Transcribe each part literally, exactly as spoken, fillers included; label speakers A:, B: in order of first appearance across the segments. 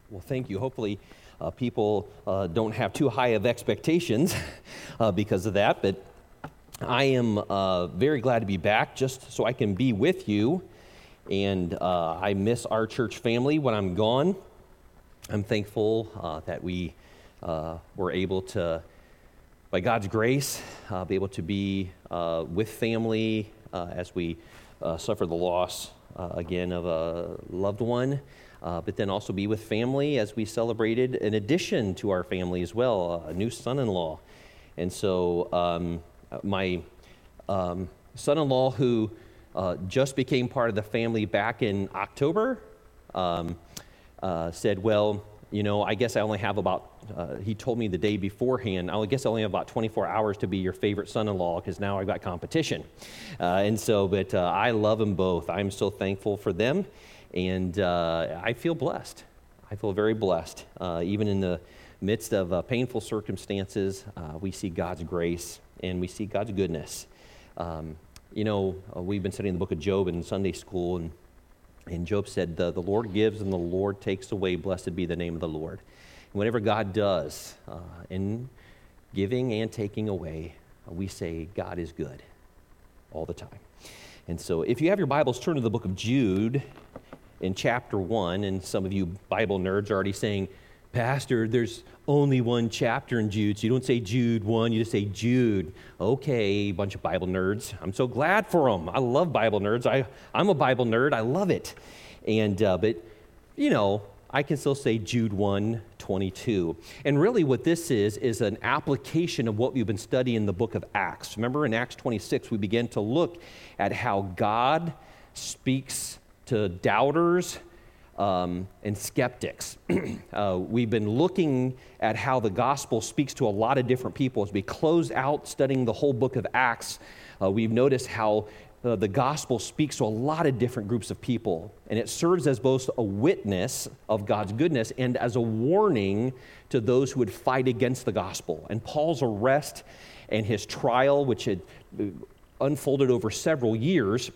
A: Well, thank you. Hopefully, uh, people uh, don't have too high of expectations uh, because of that. But I am uh, very glad to be back just so I can be with you. And uh, I miss our church family when I'm gone. I'm thankful uh, that we uh, were able to, by God's grace, uh, be able to be uh, with family uh, as we uh, suffer the loss uh, again of a loved one. Uh, but then also be with family as we celebrated an addition to our family as well, a new son-in-law. And so um, my um, son-in-law, who uh, just became part of the family back in October, um, uh, said, well, you know, I guess I only have about, uh, he told me the day beforehand, I guess I only have about twenty-four hours to be your favorite son-in-law because now I've got competition. Uh, and so, but uh, I love them both. I'm so thankful for them. And uh, I feel blessed. I feel very blessed. Uh, even in the midst of uh, painful circumstances, uh, we see God's grace and we see God's goodness. Um, you know, uh, we've been studying the book of Job in Sunday school, and, and Job said, the, the Lord gives and the Lord takes away. Blessed be the name of the Lord. And whatever God does uh, in giving and taking away, uh, we say God is good all the time. And so if you have your Bibles, turn to the book of Jude in chapter one, and some of you Bible nerds are already saying, Pastor, there's only one chapter in Jude, so you don't say Jude one, you just say Jude. Okay, bunch of Bible nerds. I'm so glad for them. I love Bible nerds. I, I'm a Bible nerd. I love it. And uh, but, you know, I can still say Jude one twenty-two. And really what this is, is an application of what we've been studying in the book of Acts. Remember in Acts twenty-six, we began to look at how God speaks to doubters um, and skeptics. uh, we've been looking at how the gospel speaks to a lot of different people. As we close out studying the whole book of Acts, uh, we've noticed how uh, the gospel speaks to a lot of different groups of people, and it serves as both a witness of God's goodness and as a warning to those who would fight against the gospel. And Paul's arrest and his trial, which had unfolded over several years,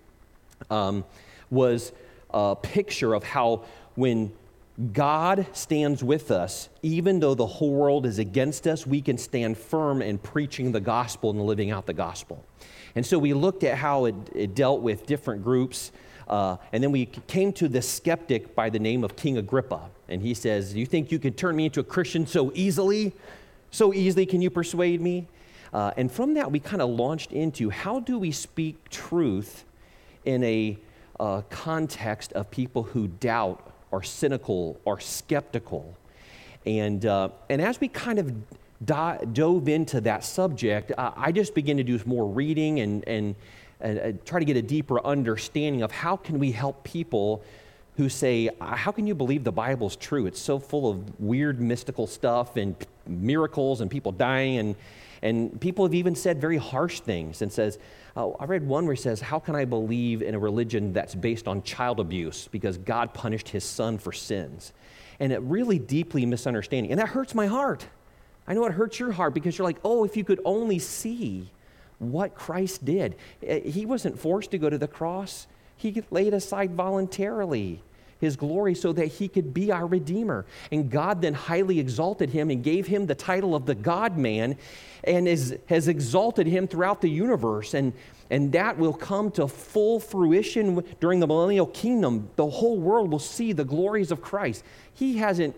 A: um, was a picture of how when God stands with us, even though the whole world is against us, we can stand firm in preaching the gospel and living out the gospel. And so we looked at how it, it dealt with different groups, uh, and then we came to this skeptic by the name of King Agrippa. And he says, you think you can turn me into a Christian so easily? So easily can you persuade me? Uh, and from that, we kind of launched into how do we speak truth in a Uh, context of people who doubt or cynical or skeptical. And uh, and as we kind of di- dove into that subject, uh, I just began to do more reading and, and, and uh, try to get a deeper understanding of how can we help people who say, how can you believe the Bible's true? It's so full of weird mystical stuff and miracles and people dying, and and people have even said very harsh things and says, oh, I read one where he says, how can I believe in a religion that's based on child abuse because God punished his son for sins? And it really deeply misunderstanding. And that hurts my heart. I know it hurts your heart because you're like, oh, if you could only see what Christ did. He wasn't forced to go to the cross. He laid aside voluntarily his glory so that he could be our Redeemer. And God then highly exalted him and gave him the title of the God-man, and is, has exalted him throughout the universe. And, and that will come to full fruition during the millennial kingdom. The whole world will see the glories of Christ. He hasn't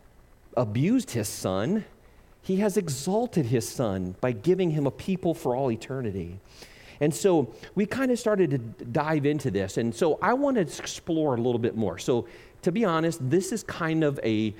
A: abused his son. He has exalted his son by giving him a people for all eternity. And so we kind of started to dive into this. And so I want to explore a little bit more. So to be honest, this is kind of a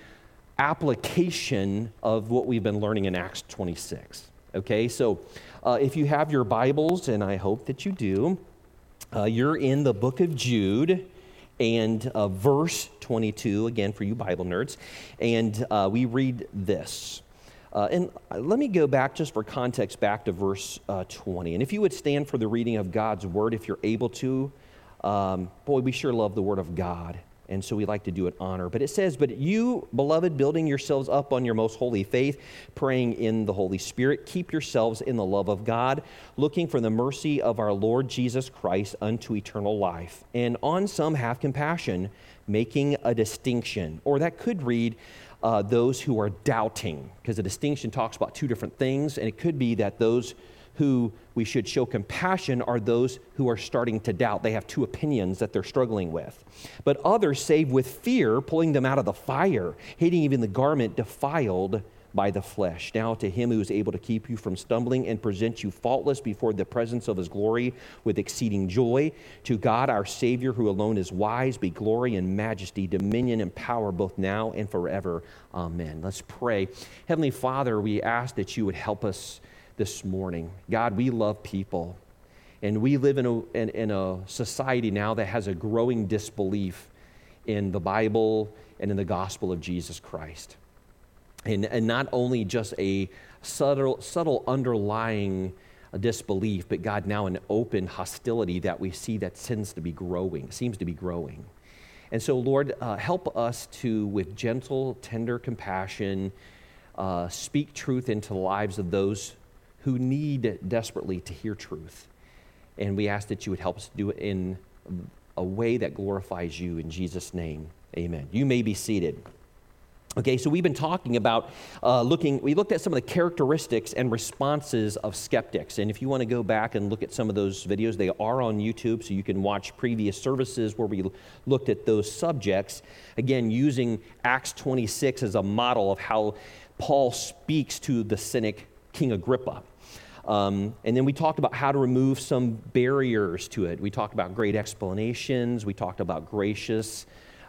A: application of what we've been learning in Acts twenty-six. Okay, so uh, if you have your Bibles, and I hope that you do, uh, you're in the book of Jude and uh, verse twenty-two, again for you Bible nerds, and uh, we read this. Uh, and let me go back just for context back to verse uh, twenty. And if you would stand for the reading of God's word, if you're able to. Um, boy, we sure love the word of God. and so we like to do it honor. But it says, but you, beloved, building yourselves up on your most holy faith, praying in the Holy Spirit, keep yourselves in the love of God, looking for the mercy of our Lord Jesus Christ unto eternal life. And on some have compassion, making a distinction. Or that could read, uh, those who are doubting, because a distinction talks about two different things, and it could be that those who we should show compassion are those who are starting to doubt. They have two opinions that they're struggling with. But others save with fear, pulling them out of the fire, hating even the garment defiled by the flesh. Now to him who is able to keep you from stumbling and present you faultless before the presence of his glory with exceeding joy, to God our Savior, who alone is wise, be glory and majesty, dominion and power, both now and forever. Amen. Let's pray. Heavenly Father, we ask that you would help us this morning. God, we love people, and we live in a, in, in a society now that has a growing disbelief in the Bible and in the gospel of Jesus Christ. And, and not only just a subtle, subtle underlying disbelief, but God, now an open hostility that we see that tends to be growing, seems to be growing. And so, Lord, uh, help us to, with gentle, tender compassion, uh, speak truth into the lives of those who need desperately to hear truth. And we ask that you would help us do it in a way that glorifies you. In Jesus' name, amen. You may be seated. Okay, so we've been talking about uh, looking, we looked at some of the characteristics and responses of skeptics. And if you want to go back and look at some of those videos, they are on YouTube, so you can watch previous services where we looked at those subjects. Again, using Acts twenty-six as a model of how Paul speaks to the cynic King Agrippa. Um, and then we talked about how to remove some barriers to it. We talked about great explanations. We talked about gracious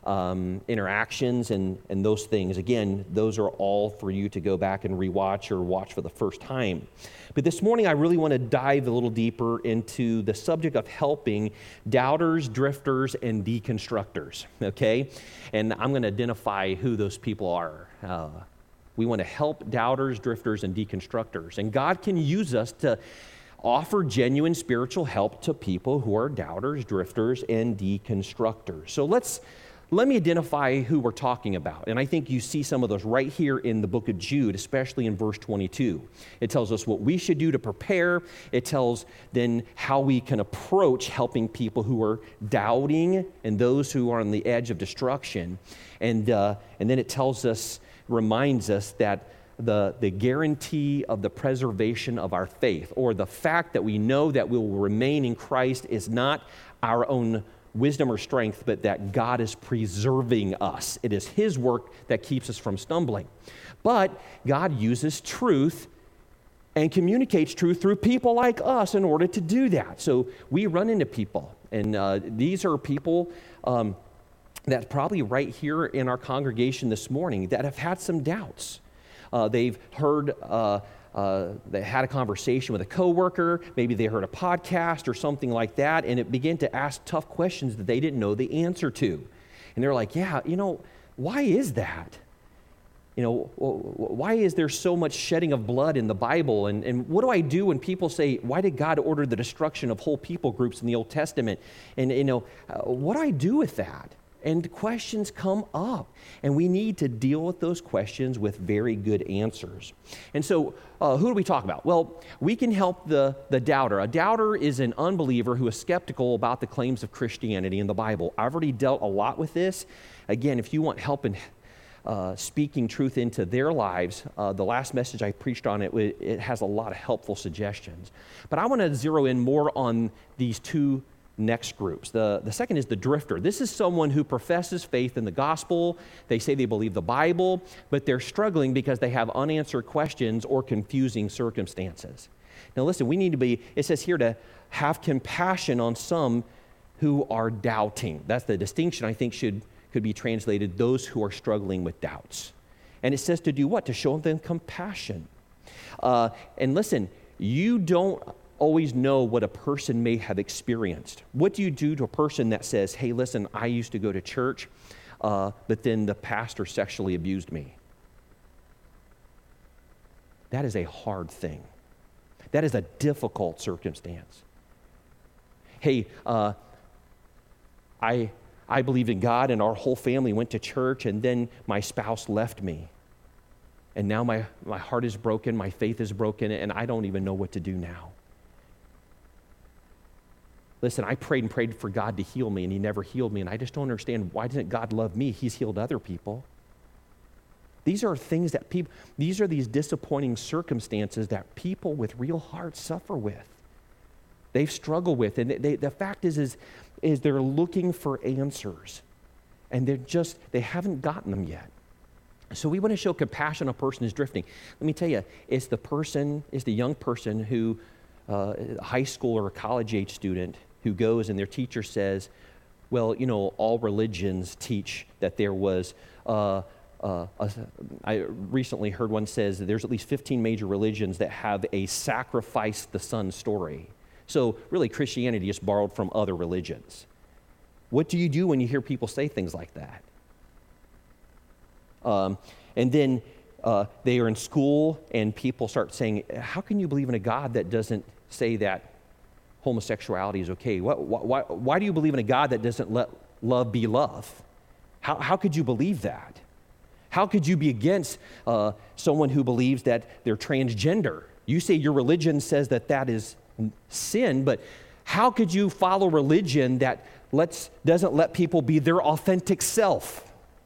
A: um, interactions and, and those things. Again, those are all for you to go back and rewatch or watch for the first time. But this morning, I really want to dive a little deeper into the subject of helping doubters, drifters, and deconstructors, okay? And I'm going to identify who those people are. Uh, We want to help doubters, drifters, and deconstructors. And God can use us to offer genuine spiritual help to people who are doubters, drifters, and deconstructors. So let's let me identify who we're talking about. And I think you see some of those right here in the book of Jude, especially in verse twenty-two. It tells us what we should do to prepare. It tells then how we can approach helping people who are doubting and those who are on the edge of destruction. And, uh, and then it tells us reminds us that the, the guarantee of the preservation of our faith, or the fact that we know that we will remain in Christ, is not our own wisdom or strength, but that God is preserving us. It is His work that keeps us from stumbling. But God uses truth and communicates truth through people like us in order to do that. So we run into people, and uh, these are people um, that's probably right here in our congregation this morning that have had some doubts. Uh, they've heard, uh, uh, they had a conversation with a coworker, maybe they heard a podcast or something like that, and it began to ask tough questions that they didn't know the answer to. And they're like, yeah, you know, why is that? You know, why is there so much shedding of blood in the Bible? And, and what do I do when people say, why did God order the destruction of whole people groups in the Old Testament? And, you know, uh, what do I do with that? And questions come up, and we need to deal with those questions with very good answers. And so, uh, who do we talk about? Well, we can help the, the doubter. A doubter is an unbeliever who is skeptical about the claims of Christianity in the Bible. I've already dealt a lot with this. Again, if you want help in uh, speaking truth into their lives, uh, the last message I preached on it, it has a lot of helpful suggestions. But I want to zero in more on these two next groups. The, the second is the drifter. This is someone who professes faith in the gospel. They say they believe the Bible, but they're struggling because they have unanswered questions or confusing circumstances. Now listen, we need to be, it says here, to have compassion on some who are doubting. That's the distinction I think should could be translated, those who are struggling with doubts. And it says to do what? To show them compassion. Uh, and listen, you don't always know what a person may have experienced. What do you do to a person that says, hey, listen, I used to go to church, uh, but then the pastor sexually abused me? That is a hard thing. That is a difficult circumstance. Hey, uh, I I believed in God and our whole family went to church, and then my spouse left me. And now my, my heart is broken, my faith is broken, and I don't even know what to do now. Listen, I prayed and prayed for God to heal me, and he never healed me, and I just don't understand, why doesn't God love me? He's healed other people. These are things that people, these are these disappointing circumstances that people with real hearts suffer with. They've struggled with, and they, the fact is, is, is they're looking for answers, and they're just, they haven't gotten them yet. So we want to show compassion on a person who's drifting. Let me tell you, it's the person, it's the young person who, uh, a high school or a college age student who goes and their teacher says, well, you know, all religions teach that there was, uh, uh, a, I recently heard one says that there's at least fifteen major religions that have a sacrifice the son story. So really Christianity is borrowed from other religions. What do you do when you hear people say things like that? Um, and then uh, they are in school and people start saying, how can you believe in a God that doesn't say that homosexuality is okay? Why, why, why do you believe in a God that doesn't let love be love? How, how could you believe that? How could you be against uh, someone who believes that they're transgender? You say your religion says that that is sin, but how could you follow religion that lets, doesn't let people be their authentic self?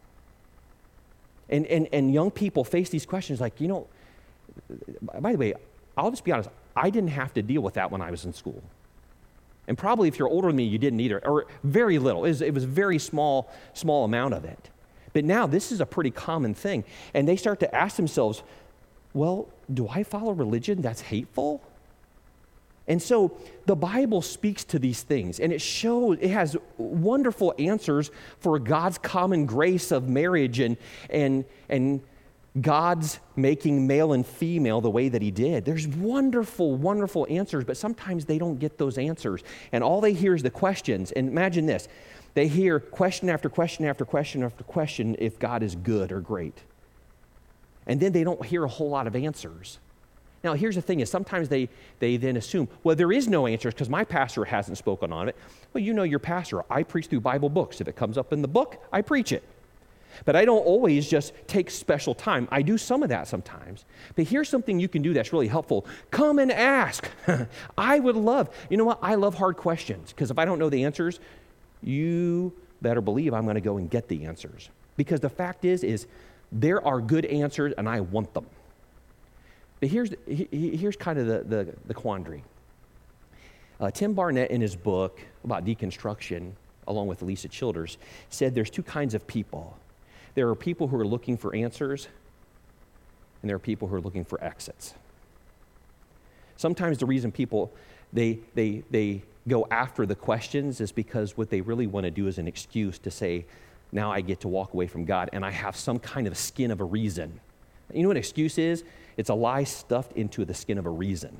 A: And, and, and young people face these questions like, you know, by the way, I'll just be honest, I didn't have to deal with that when I was in school. And probably if you're older than me, you didn't either, or very little. It was, it was a very small, small amount of it. But now this is a pretty common thing. And they start to ask themselves, well, do I follow religion that's hateful? And so the Bible speaks to these things, and it shows, it has wonderful answers for God's common grace of marriage and, and, and God's making male and female the way that he did. There's wonderful, wonderful answers, but sometimes they don't get those answers. And all they hear is the questions. And imagine this. They hear question after question after question after question if God is good or great. And then they don't hear a whole lot of answers. Now, here's the thing is sometimes they, they then assume, well, there is no answers because my pastor hasn't spoken on it. Well, you know your pastor. I preach through Bible books. If it comes up in the book, I preach it. But I don't always just take special time. I do some of that sometimes. But here's something you can do that's really helpful. Come and ask. I would love, you know what? I love hard questions because if I don't know the answers, you better believe I'm going to go and get the answers. Because the fact is, is there are good answers and I want them. But here's, here's kind of the, the, the quandary. Uh, Tim Barnett, in his book about deconstruction, along with Lisa Childers, said there's two kinds of people. There are people who are looking for answers, and there are people who are looking for exits. Sometimes the reason people, they, they, they go after the questions is because what they really want to do is an excuse to say, now I get to walk away from God, and I have some kind of skin of a reason. You know what an excuse is? It's a lie stuffed into the skin of a reason.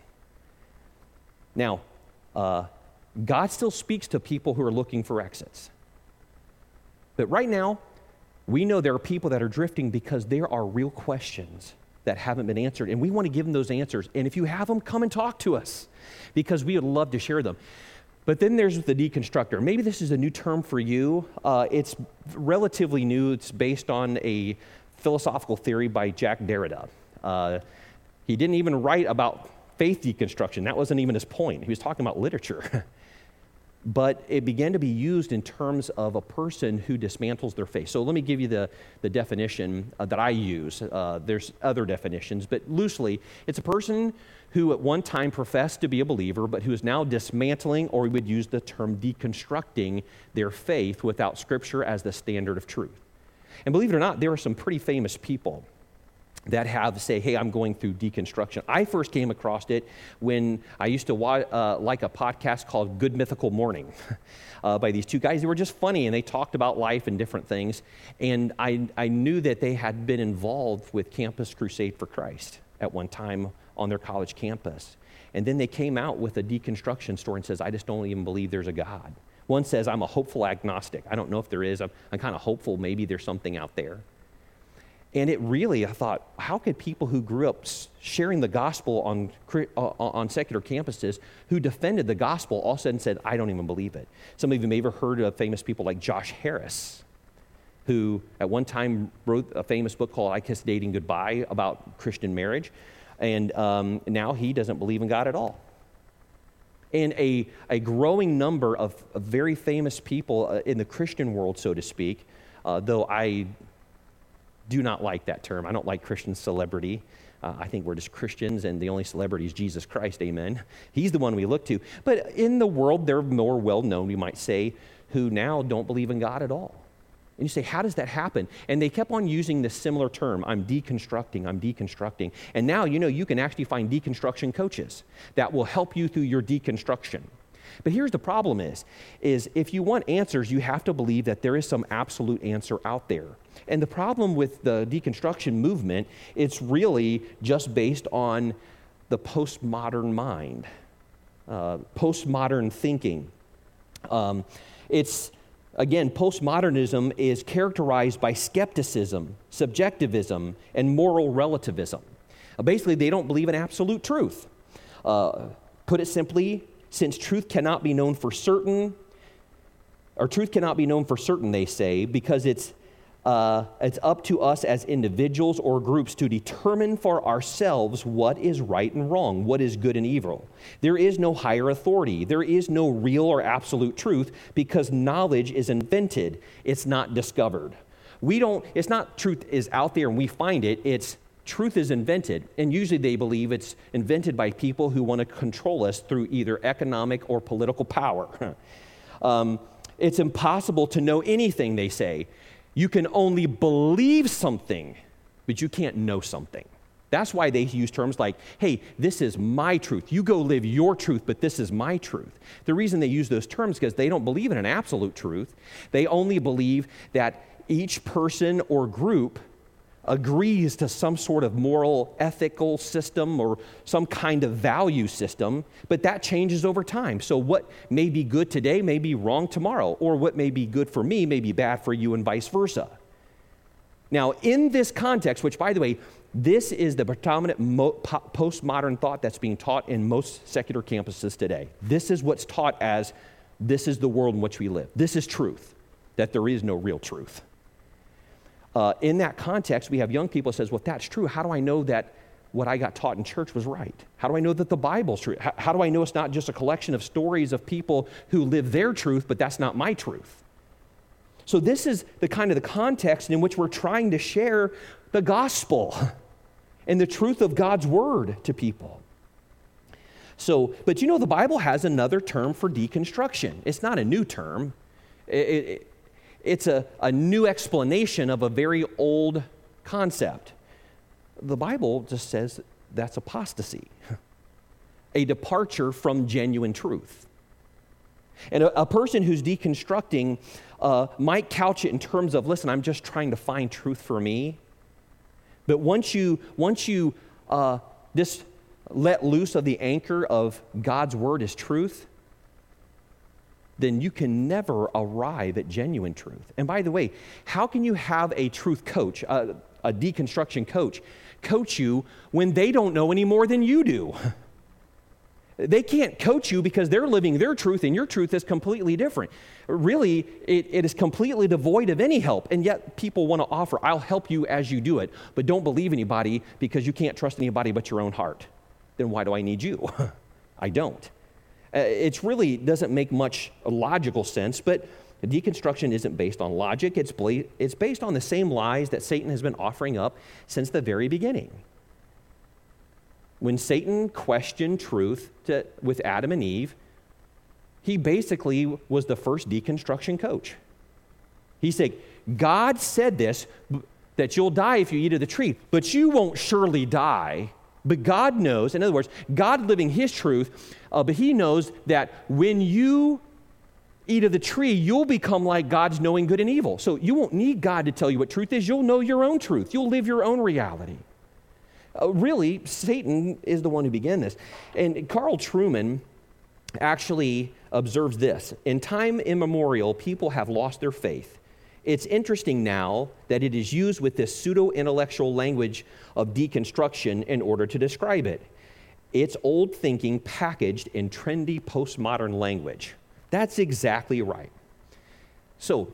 A: Now, uh, God still speaks to people who are looking for exits. But right now, we know there are people that are drifting because there are real questions that haven't been answered, and we want to give them those answers. And if you have them, come and talk to us because we would love to share them. But then there's the deconstructor. Maybe this is a new term for you. Uh, it's relatively new. It's based on a philosophical theory by Jacques Derrida. Uh, he didn't even write about faith deconstruction. That wasn't even his point. He was talking about literature. But it began to be used in terms of a person who dismantles their faith. So let me give you the, the definition uh, that I use. Uh, there's other definitions, but loosely, it's a person who at one time professed to be a believer, but who is now dismantling, or we would use the term deconstructing, their faith without Scripture as the standard of truth. And believe it or not, there are some pretty famous people that have say, hey, I'm going through deconstruction. I first came across it when I used to watch, uh, like a podcast called Good Mythical Morning uh, by these two guys. They were just funny, and they talked about life and different things. And I, I knew that they had been involved with Campus Crusade for Christ at one time on their college campus. And then they came out with a deconstruction story and says, I just don't even believe there's a God. One says, I'm a hopeful agnostic. I don't know if there is. I'm, I'm kind of hopeful maybe there's something out there. And it really, I thought, how could people who grew up sharing the gospel on, uh, on secular campuses, who defended the gospel, all of a sudden said, I don't even believe it. Some of you may have ever heard of famous people like Josh Harris, who at one time wrote a famous book called I Kiss Dating Goodbye about Christian marriage. And um, now he doesn't believe in God at all. And a, a growing number of, of very famous people uh, in the Christian world, so to speak, uh, though I do not like that term. I don't like Christian celebrity. Uh, I think we're just Christians, and the only celebrity is Jesus Christ, amen. He's the one we look to. But in the world, they're more well-known, we might say, who now don't believe in God at all. And you say, how does that happen? And they kept on using this similar term, I'm deconstructing, I'm deconstructing. And now, you know, you can actually find deconstruction coaches that will help you through your deconstruction. But here's the problem is, is if you want answers, you have to believe that there is some absolute answer out there. And the problem with the deconstruction movement, it's really just based on the postmodern mind, uh, postmodern thinking. Um, it's, again, postmodernism is characterized by skepticism, subjectivism, and moral relativism. Uh, basically, they don't believe in absolute truth. Uh, put it simply, since truth cannot be known for certain, or truth cannot be known for certain, they say, because it's uh, it's up to us as individuals or groups to determine for ourselves what is right and wrong, what is good and evil. There is no higher authority. There is no real or absolute truth because knowledge is invented. It's not discovered. We don't, it's not truth is out there and we find it. It's truth is invented, and usually they believe it's invented by people who want to control us through either economic or political power. um, it's impossible to know anything, they say. You can only believe something, but you can't know something. That's why they use terms like, hey, this is my truth. You go live your truth, but this is my truth. The reason they use those terms is because they don't believe in an absolute truth. They only believe that each person or group agrees to some sort of moral, ethical system or some kind of value system, but that changes over time. So what may be good today may be wrong tomorrow, or what may be good for me may be bad for you and vice versa. Now, in this context, which, by the way, this is the predominant mo- po- postmodern thought that's being taught in most secular campuses today. This is what's taught as, this is the world in which we live. This is truth, that there is no real truth. Uh, in that context, we have young people who says, well, if that's true, how do I know that what I got taught in church was right? How do I know that the Bible's true? How, how do I know it's not just a collection of stories of people who live their truth, but that's not my truth? So this is the kind of the context in which we're trying to share the gospel and the truth of God's word to people. So, but you know, the Bible has another term for deconstruction. It's not a new term. It, it, It's a, a new explanation of a very old concept. The Bible just says that's apostasy, a departure from genuine truth. And a, a person who's deconstructing uh, might couch it in terms of, listen, I'm just trying to find truth for me. But once you, once you uh, just let loose of the anchor of God's word as truth, then you can never arrive at genuine truth. And by the way, how can you have a truth coach, a, a deconstruction coach, coach you when they don't know any more than you do? They can't coach you because they're living their truth and your truth is completely different. Really, it, it is completely devoid of any help, and yet people want to offer, I'll help you as you do it, but don't believe anybody because you can't trust anybody but your own heart. Then why do I need you? I don't. It really doesn't make much logical sense, but deconstruction isn't based on logic. It's, bla- it's based on the same lies that Satan has been offering up since the very beginning. When Satan questioned truth to, with Adam and Eve, he basically was the first deconstruction coach. He said, God said this, that you'll die if you eat of the tree, but you won't surely die. But God knows, in other words, God living his truth, uh, but he knows that when you eat of the tree, you'll become like God's knowing good and evil. So you won't need God to tell you what truth is. You'll know your own truth. You'll live your own reality. Uh, really, Satan is the one who began this. And Carl Trueman actually observes this. In time immemorial, people have lost their faith it's interesting now that it is used with this pseudo-intellectual language of deconstruction in order to describe it. It's old thinking packaged in trendy postmodern language. That's exactly right. So,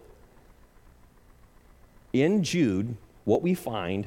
A: in Jude, what we find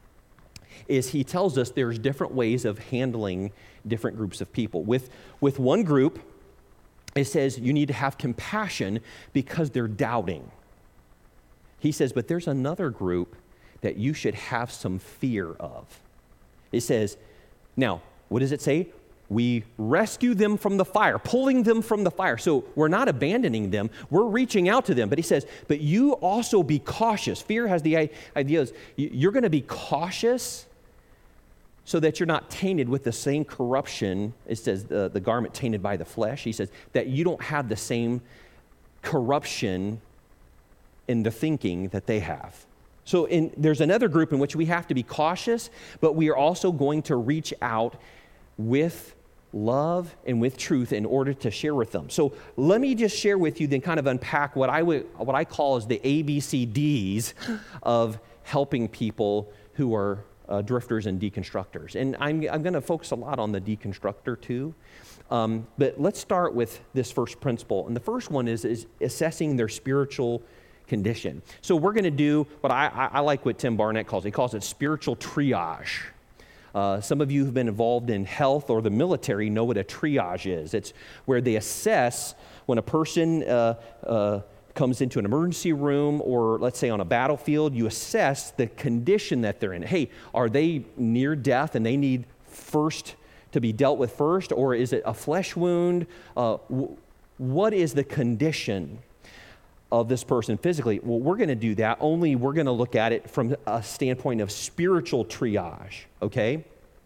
A: is he tells us there's different ways of handling different groups of people. With, with one group, it says you need to have compassion because they're doubting. He says, but there's another group that you should have some fear of. It says, now, what does it say? We rescue them from the fire, pulling them from the fire. So we're not abandoning them, we're reaching out to them. But he says, but you also be cautious. Fear has the idea is you're going to be cautious so that you're not tainted with the same corruption. It says the, the garment tainted by the flesh. He says that you don't have the same corruption in the thinking that they have. So in, there's another group in which we have to be cautious, but we are also going to reach out with love and with truth in order to share with them. So let me just share with you, then kind of unpack what I would, what I call as the A B C Ds of helping people who are uh, drifters and deconstructors. And I'm, I'm going to focus a lot on the deconstructor too. Um, but let's start with this first principle. And the first one is, is assessing their spiritual condition. So we're going to do what I, I, I like what Tim Barnett calls it. He calls it spiritual triage. Uh, some of you who've been involved in health or the military know what a triage is. It's where they assess when a person uh, uh, comes into an emergency room or, let's say, on a battlefield, you assess the condition that they're in. Hey, are they near death and they need first to be dealt with first, or is it a flesh wound? Uh, w- what is the condition of this person physically? Well, we're going to do that, only we're going to look at it from a standpoint of spiritual triage, okay?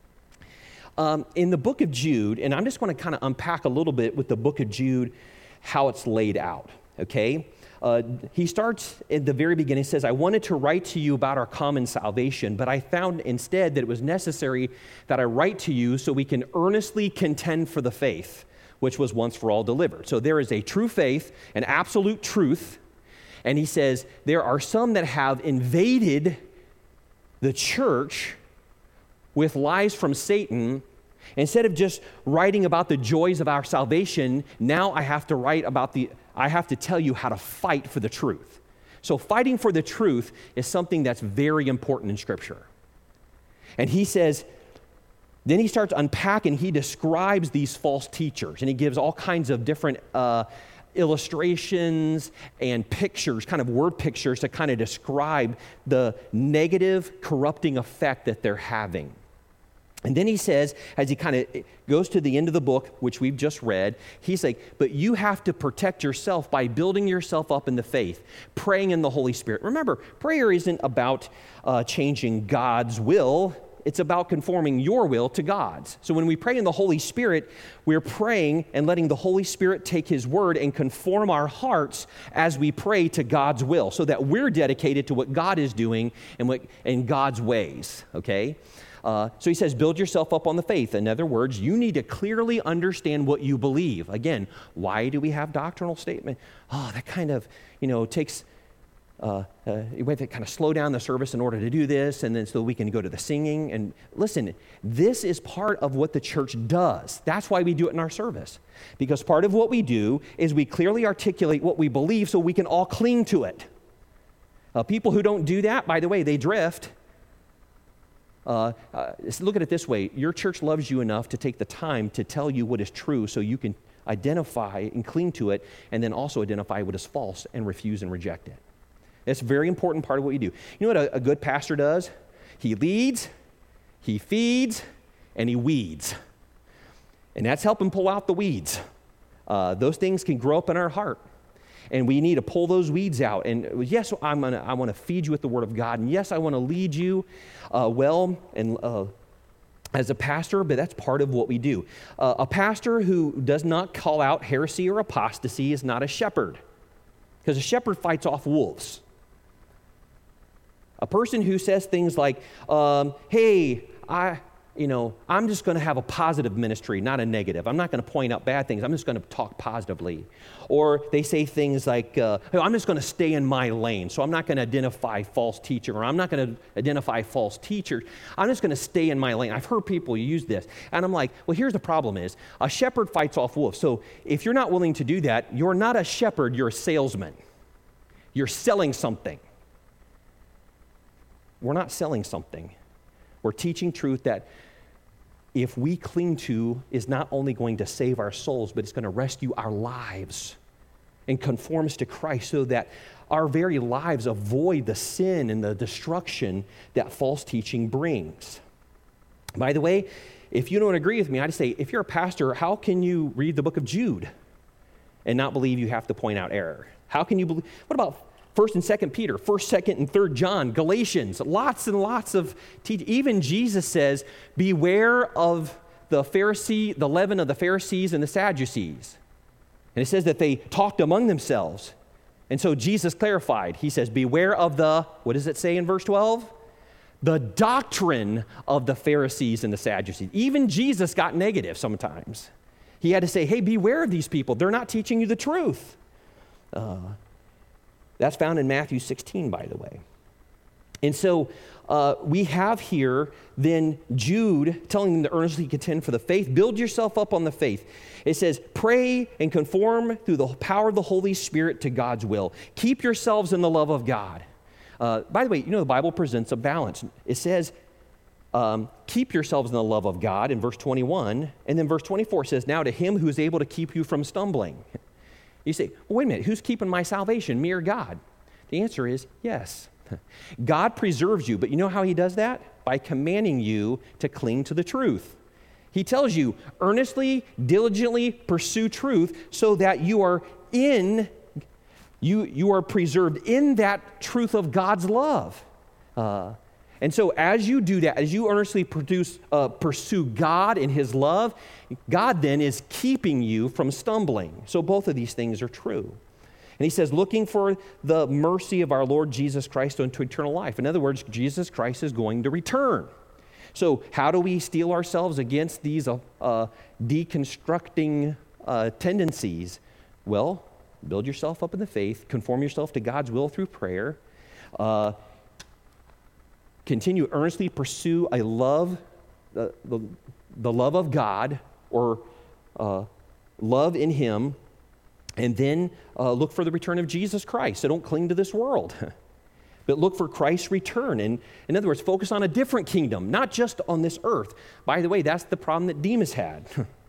A: Um, in the book of Jude, and I'm just going to kind of unpack a little bit with the book of Jude, how it's laid out, okay? Uh, he starts at the very beginning, he says, I wanted to write to you about our common salvation, but I found instead that it was necessary that I write to you so we can earnestly contend for the faith which was once for all delivered. So there is a true faith, an absolute truth, and he says there are some that have invaded the church with lies from Satan. Instead of just writing about the joys of our salvation, now I have to write about the, I have to tell you how to fight for the truth. So fighting for the truth is something that's very important in Scripture. And he says, then he starts unpacking, he describes these false teachers, and he gives all kinds of different uh, illustrations and pictures, kind of word pictures to kind of describe the negative, corrupting effect that they're having. And then he says, as he kind of goes to the end of the book, which we've just read, he's like, but you have to protect yourself by building yourself up in the faith, praying in the Holy Spirit. Remember, prayer isn't about uh, changing God's will. It's about conforming your will to God's. So when we pray in the Holy Spirit, we're praying and letting the Holy Spirit take His word and conform our hearts as we pray to God's will, so that we're dedicated to what God is doing and what in God's ways, okay? Uh, so he says, build yourself up on the faith. In other words, you need to clearly understand what you believe. Again, why do we have doctrinal statement? Oh, that kind of, you know, takes... Uh, uh, we have to kind of slow down the service in order to do this, and then so we can go to the singing. And listen, this is part of what the church does. That's why we do it in our service. Because part of what we do is we clearly articulate what we believe so we can all cling to it. Uh, people who don't do that, by the way, they drift. Uh, uh, look at it this way. Your church loves you enough to take the time to tell you what is true so you can identify and cling to it, and then also identify what is false and refuse and reject it. It's a very important part of what you do. You know what a, a good pastor does? He leads, he feeds, and he weeds. And that's helping pull out the weeds. Uh, those things can grow up in our heart. And we need to pull those weeds out. And yes, I'm gonna, I want to feed you with the Word of God. And yes, I want to lead you uh, well and uh, as a pastor, but that's part of what we do. Uh, a pastor who does not call out heresy or apostasy is not a shepherd, because a shepherd fights off wolves. A person who says things like, um, hey, I, you know, I'm just going to have a positive ministry, not a negative. I'm not going to point out bad things. I'm just going to talk positively. Or they say things like, uh, I'm just going to stay in my lane, so I'm not going to identify false teaching, or I'm not going to identify false teachers. I'm just going to stay in my lane. I've heard people use this, and I'm like, well, here's the problem is, a shepherd fights off wolves. So if you're not willing to do that, you're not a shepherd, you're a salesman. You're selling something. We're not selling something. We're teaching truth that if we cling to is not only going to save our souls, but it's going to rescue our lives and conform us to Christ so that our very lives avoid the sin and the destruction that false teaching brings. By the way, if you don't agree with me, I just say, if you're a pastor, how can you read the book of Jude and not believe you have to point out error? How can you believe? What about First and Second Peter, First, Second, and Third John, Galatians, lots and lots of teaching. Even Jesus says, beware of the Pharisee, the leaven of the Pharisees and the Sadducees. And it says that they talked among themselves. And so Jesus clarified. He says, beware of the, what does it say in verse twelve? The doctrine of the Pharisees and the Sadducees. Even Jesus got negative sometimes. He had to say, hey, beware of these people. They're not teaching you the truth. Uh, That's found in Matthew sixteen, by the way. And so uh, we have here then Jude telling them to earnestly contend for the faith. Build yourself up on the faith. It says, pray and conform through the power of the Holy Spirit to God's will. Keep yourselves in the love of God. Uh, by the way, you know the Bible presents a balance. It says, um, keep yourselves in the love of God in verse twenty-one. And then verse twenty-four says, now to him who is able to keep you from stumbling. You say, well, wait a minute, who's keeping my salvation, me or God? The answer is yes. God preserves you, but you know how he does that? By commanding you to cling to the truth. He tells you, earnestly, diligently pursue truth so that you are in, you, you are preserved in that truth of God's love. Uh, And so as you do that, as you earnestly produce, uh, pursue God in his love, God then is keeping you from stumbling. So both of these things are true. And he says, looking for the mercy of our Lord Jesus Christ unto eternal life. In other words, Jesus Christ is going to return. So how do we steel ourselves against these uh, uh, deconstructing uh, tendencies? Well, build yourself up in the faith, conform yourself to God's will through prayer, uh, continue earnestly pursue a love, uh, the, the love of God, or uh, love in him, and then uh, look for the return of Jesus Christ. So don't cling to this world, but look for Christ's return. And in other words, focus on a different kingdom, not just on this earth. By the way, that's the problem that Demas had.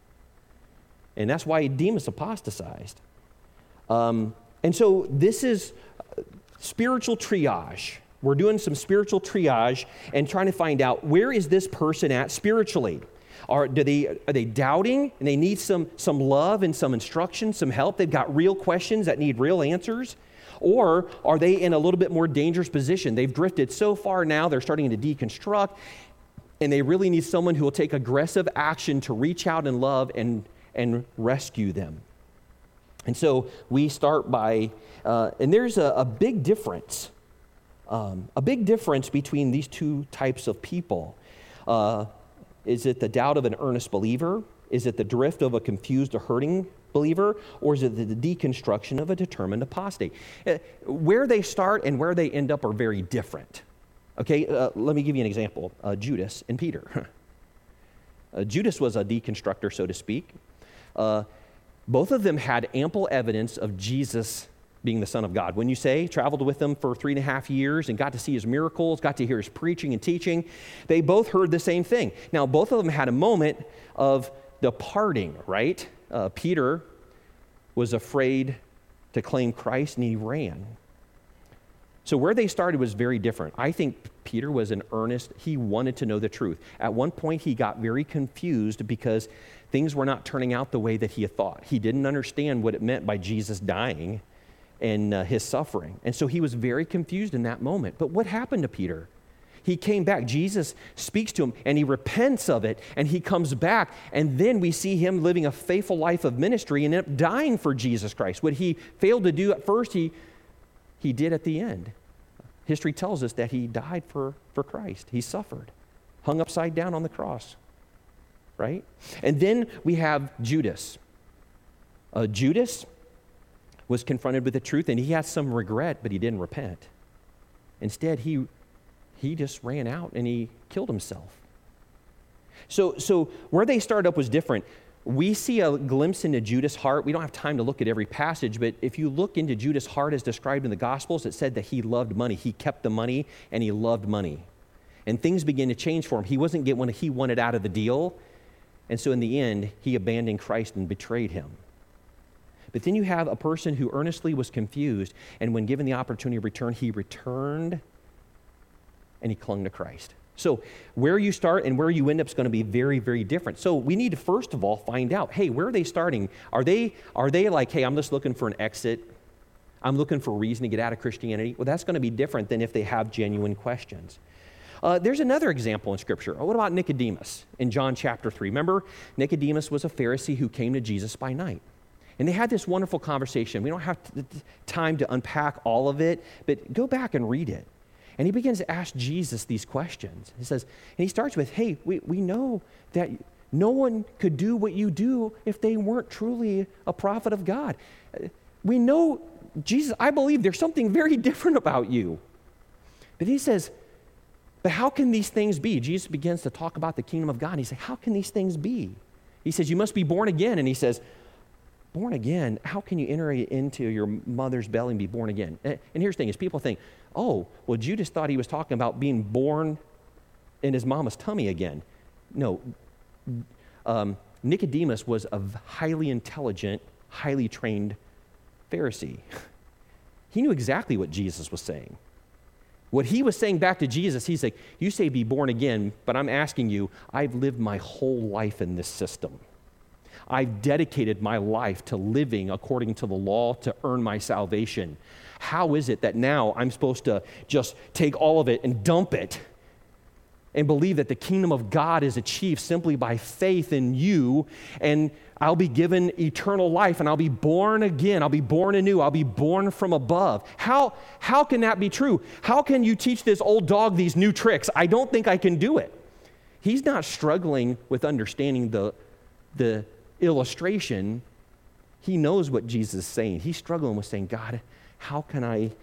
A: And that's why Demas apostatized. Um, and so this is spiritual triage. We're doing some spiritual triage and trying to find out, where is this person at spiritually? Are, do they, are they doubting and they need some, some love and some instruction, some help? They've got real questions that need real answers? Or are they in a little bit more dangerous position? They've drifted so far now, they're starting to deconstruct, and they really need someone who will take aggressive action to reach out and love and, and rescue them. And so we start by, uh, and there's a, a big difference. Um, a big difference between these two types of people. Uh, is it the doubt of an earnest believer? Is it the drift of a confused or hurting believer? Or is it the deconstruction of a determined apostate? Uh, where they start and where they end up are very different. Okay, uh, let me give you an example. Uh, Judas and Peter. uh, Judas was a deconstructor, so to speak. Uh, both of them had ample evidence of Jesus being the Son of God. When you say, traveled with him for three and a half years and got to see his miracles, got to hear his preaching and teaching, they both heard the same thing. Now, both of them had a moment of departing, right? Uh, Peter was afraid to claim Christ and he ran. So where they started was very different. I think Peter was an earnest, he wanted to know the truth. At one point, he got very confused because things were not turning out the way that he had thought. He didn't understand what it meant by Jesus dying and uh, his suffering. And so he was very confused in that moment. But what happened to Peter? He came back. Jesus speaks to him and he repents of it and he comes back. And then we see him living a faithful life of ministry and ended up dying for Jesus Christ. What he failed to do at first, he, he did at the end. History tells us that he died for, for Christ. He suffered. hung upside down on the cross, right? And then we have Judas. Uh, Judas was confronted with the truth, and he had some regret, but he didn't repent. Instead, he, he just ran out and he killed himself. So, so where they started up was different. We see a glimpse into Judas' heart. We don't have time to look at every passage, but if you look into Judas' heart as described in the Gospels, it said that he loved money. He kept the money, and he loved money. And things began to change for him. He wasn't getting what he wanted out of the deal, and so in the end, he abandoned Christ and betrayed him. But then you have a person who earnestly was confused, and when given the opportunity to return, he returned, and he clung to Christ. So where you start and where you end up is going to be very, very different. So we need to first of all find out, hey, where are they starting? Are they are they like, hey, I'm just looking for an exit? I'm looking for a reason to get out of Christianity? Well, that's going to be different than if they have genuine questions. Uh, there's another example in Scripture. What about Nicodemus in John chapter three? Remember, Nicodemus was a Pharisee who came to Jesus by night. And they had this wonderful conversation. We don't have t- t- time to unpack all of it, but go back and read it. And he begins to ask Jesus these questions. He says, and he starts with, hey, we, we know that no one could do what you do if they weren't truly a prophet of God. We know, Jesus, I believe there's something very different about you. But he says, but how can these things be? Jesus begins to talk about the kingdom of God. And he says, how can these things be? He says, you must be born again. And he says, born again? How can you enter into your mother's belly and be born again? And here's the thing is people think, oh, well, Judas thought he was talking about being born in his mama's tummy again. No, um, Nicodemus was a highly intelligent, highly trained Pharisee. He knew exactly what Jesus was saying. What he was saying back to Jesus, he's like, you say be born again, but I'm asking you, I've lived my whole life in this system. I've dedicated my life to living according to the law to earn my salvation. How is it that now I'm supposed to just take all of it and dump it and believe that the kingdom of God is achieved simply by faith in you, and I'll be given eternal life, and I'll be born again. I'll be born anew. I'll be born from above. How, how can that be true? How can you teach this old dog these new tricks? I don't think I can do it. He's not struggling with understanding the, the illustration. He knows what Jesus is saying. He's struggling with saying, God, how can I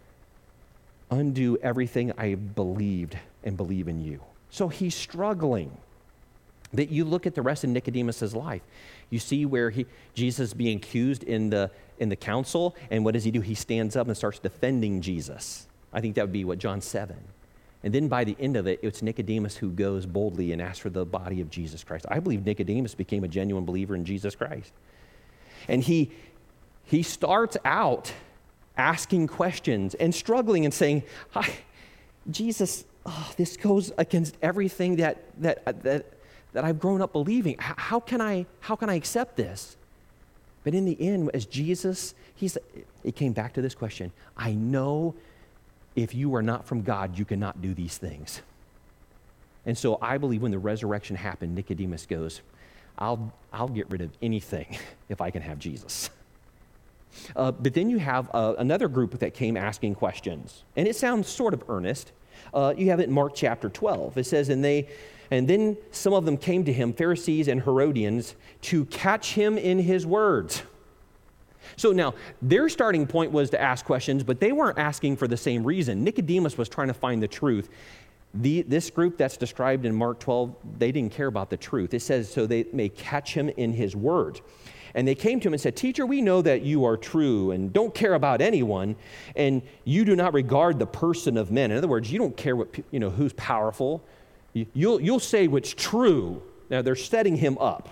A: undo everything I believed and believe in you? So he's struggling. But you look at the rest of Nicodemus's life. You see where he, Jesus is being accused in the, in the council, and what does he do? He stands up and starts defending Jesus. I think that would be what, John seven. And then by the end of it, it's Nicodemus who goes boldly and asks for the body of Jesus Christ. I believe Nicodemus became a genuine believer in Jesus Christ. And he, he starts out asking questions and struggling and saying, Hi, Jesus, oh, this goes against everything that, that, that, that I've grown up believing. How, how can I, how can I accept this? But in the end, as Jesus, he's, it came back to this question. I know if you are not from God, you cannot do these things. And so I believe when the resurrection happened, Nicodemus goes, I'll, I'll get rid of anything if I can have Jesus. Uh, but then you have uh, another group that came asking questions. And it sounds sort of earnest. Uh, you have it in Mark chapter twelve. It says, and they, and then some of them came to him, Pharisees and Herodians, to catch him in his words. So now, their starting point was to ask questions, but they weren't asking for the same reason. Nicodemus was trying to find the truth. The, this group that's described in Mark twelve, they didn't care about the truth. It says, so they may catch him in his word. And they came to him and said, Teacher, we know that you are true and don't care about anyone, and you do not regard the person of men. In other words, you don't care what, you know, who's powerful. You'll, you'll say what's true. Now, they're setting him up.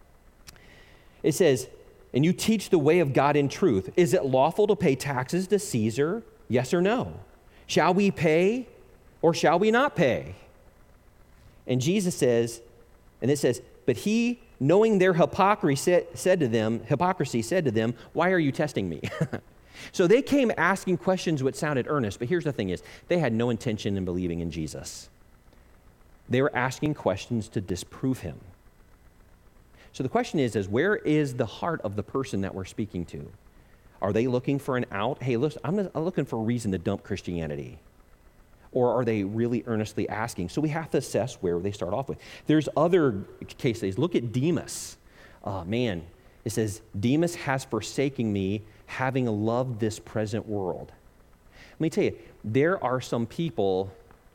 A: It says, and you teach the way of God in truth. Is it lawful to pay taxes to Caesar? Yes or no? Shall we pay or shall we not pay? And Jesus says, and it says, but he, knowing their hypocrisy, said, said to them, hypocrisy said to them, why are you testing me? So they came asking questions which sounded earnest, but here's the thing is, they had no intention in believing in Jesus. They were asking questions to disprove him. So the question is, is where is the heart of the person that we're speaking to? Are they looking for an out? Hey, listen, I'm, I'm looking for a reason to dump Christianity. Or are they really earnestly asking? So we have to assess where they start off with. There's other case studies. Look at Demas. Oh, man, it says, Demas has forsaken me, having loved this present world. Let me tell you, there are some people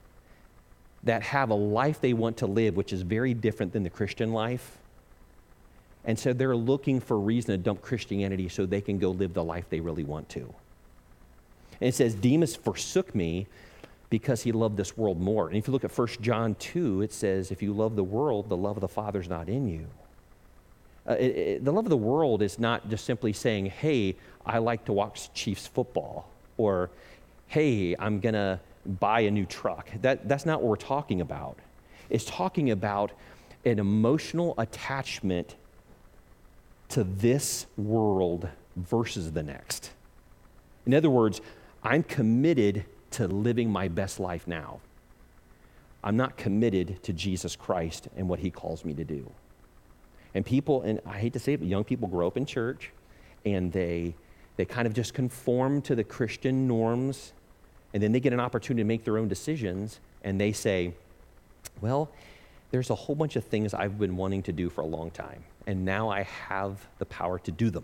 A: that have a life they want to live, which is very different than the Christian life. And so they're looking for a reason to dump Christianity so they can go live the life they really want to. And it says, Demas forsook me because he loved this world more. And if you look at First John two, it says, if you love the world, the love of the Father's not in you. Uh, it, it, the love of the world is not just simply saying, hey, I like to watch Chiefs football, or hey, I'm going to buy a new truck. That, that's not what we're talking about. It's talking about an emotional attachment to this world versus the next. In other words, I'm committed to living my best life now. I'm not committed to Jesus Christ and what he calls me to do. And people, and I hate to say it, but young people grow up in church and they they kind of just conform to the Christian norms, and then they get an opportunity to make their own decisions, and they say, well, there's a whole bunch of things I've been wanting to do for a long time, and now I have the power to do them.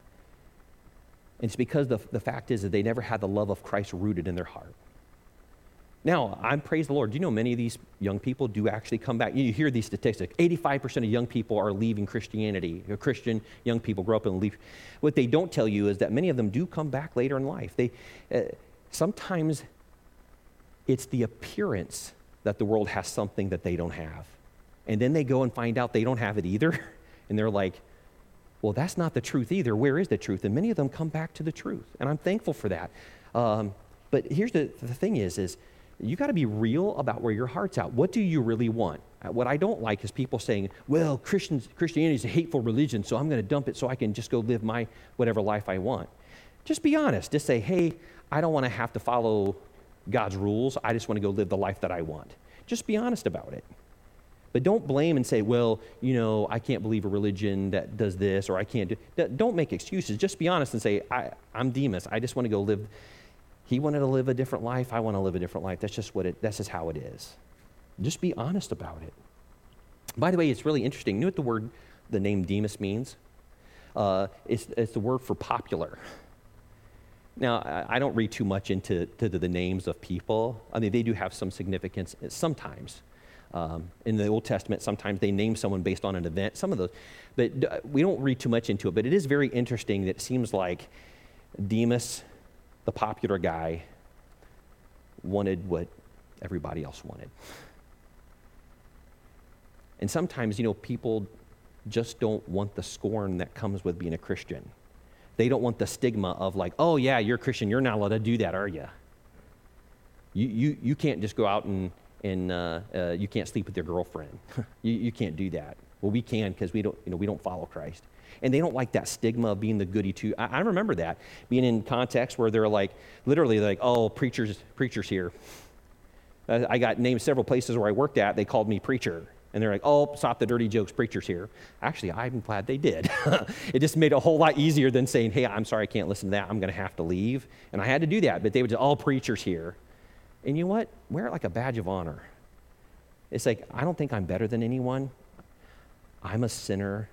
A: And it's because the, the fact is that they never had the love of Christ rooted in their heart. Now, I praise the Lord. Do you know many of these young people do actually come back? You hear these statistics. eighty-five percent of young people are leaving Christianity. Christian young people grow up and leave. What they don't tell you is that many of them do come back later in life. They uh, sometimes it's the appearance that the world has something that they don't have. And then they go and find out they don't have it either. And they're like, well, that's not the truth either. Where is the truth? And many of them come back to the truth. And I'm thankful for that. Um, but here's the, the thing is, is you got to be real about where your heart's at. What do you really want? What I don't like is people saying, well, Christians, Christianity is a hateful religion, so I'm going to dump it so I can just go live my whatever life I want. Just be honest. Just say, hey, I don't want to have to follow God's rules. I just want to go live the life that I want. Just be honest about it. But don't blame and say, well, you know, I can't believe a religion that does this, or I can't do. Don't make excuses. Just be honest and say, I, I'm Demas. I just want to go live. He wanted to live a different life. I want to live a different life. That's just what it, that's just how it is. Just be honest about it. By the way, it's really interesting. You know what the word, the name Demas means? Uh, it's, it's the word for popular. Now, I, I don't read too much into to the, the names of people. I mean, they do have some significance sometimes. Um, in the Old Testament, sometimes they name someone based on an event, some of those. But we don't read too much into it. But it is very interesting that it seems like Demas, the popular guy, wanted what everybody else wanted. And sometimes, you know, people just don't want the scorn that comes with being a Christian. They don't want the stigma of like, oh yeah, you're a Christian, you're not allowed to do that, are you? You you you can't just go out and and uh, uh, you can't sleep with your girlfriend. you you can't do that. Well, we can because we don't you know we don't follow Christ. And they don't like that stigma of being the goody two. I, I remember that, being in contexts where they're like, literally like, oh, preachers, preachers here. Uh, I got named several places where I worked at, they called me preacher. And they're like, oh, stop the dirty jokes, preachers here. Actually, I'm glad they did. It just made it a whole lot easier than saying, hey, I'm sorry, I can't listen to that. I'm going to have to leave. And I had to do that, but they would just, all preachers here. And you know what? Wear it like a badge of honor. It's like, I don't think I'm better than anyone. I'm a sinner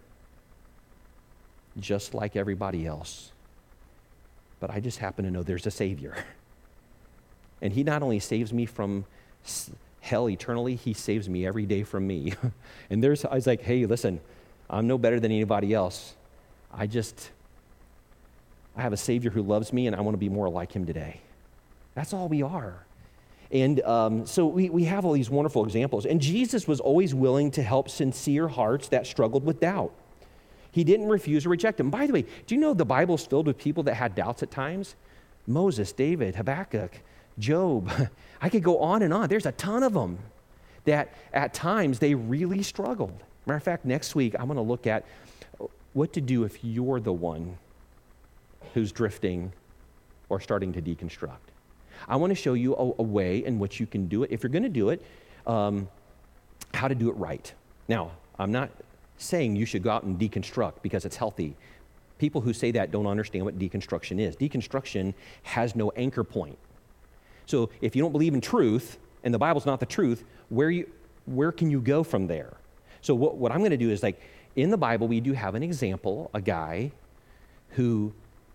A: just like everybody else. But I just happen to know there's a Savior. And he not only saves me from hell eternally, he saves me every day from me. And there's, I was like, hey, listen, I'm no better than anybody else. I just, I have a Savior who loves me, and I want to be more like him today. That's all we are. And um, so we, we have all these wonderful examples. And Jesus was always willing to help sincere hearts that struggled with doubt. He didn't refuse or reject them. By the way, do you know the Bible's filled with people that had doubts at times? Moses, David, Habakkuk, Job. I could go on and on. There's a ton of them that at times they really struggled. Matter of fact, next week I'm going to look at what to do if you're the one who's drifting or starting to deconstruct. I want to show you a, a way in which you can do it. If you're going to do it, um, how to do it right. Now, I'm not saying you should go out and deconstruct because it's healthy. People who say that don't understand what deconstruction is. Deconstruction has no anchor point. So if you don't believe in truth, and the Bible's not the truth, where you where can you go from there? So what, what I'm going to do is, like, in the Bible, we do have an example, a guy who